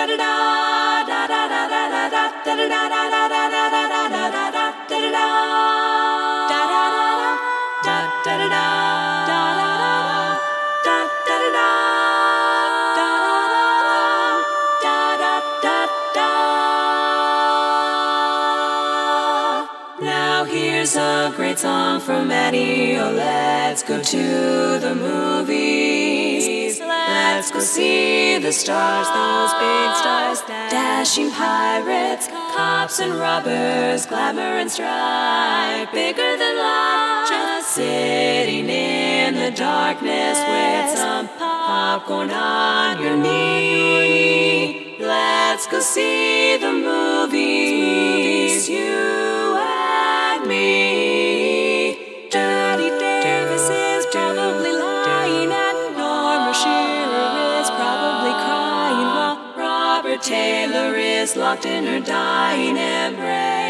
Now here's a great song from Eddie. Oh, let's go to the movies. Let's go see the stars, those big stars, dashing pirates, cops and robbers, glamour and stripe, bigger than life, just sitting in the darkness with some popcorn on your knee. Let's go see the movies, you and me. Dirty Davis is probably lying, and Norma Shearer is probably crying, while Robert Taylor is locked in her dying embrace.